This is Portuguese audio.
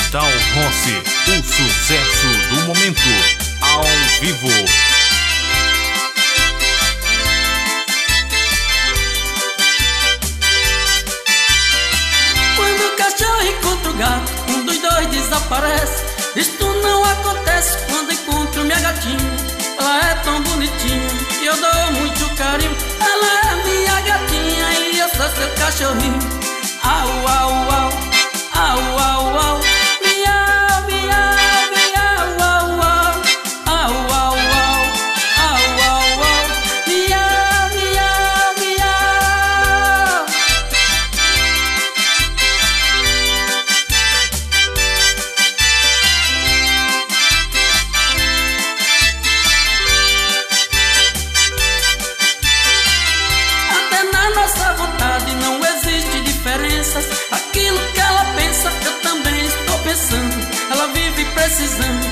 Cristal Rossi, o sucesso do momento, ao vivo. Quando o cachorro encontra o gato, um dos dois desaparece. Isto não acontece quando encontro minha gatinha. Ela é tão bonitinha e eu dou muito carinho. Ela é minha gatinha e eu sou seu cachorrinho. Au, au, au, au, au, au. Miau, miau, miau, au, au. Au, au, au, au, au, au. Miau, miau, miau. Até na nossa vontade não existe diferenças. Aquilo que ela pensa, eu também estou pensando. Ela vive precisando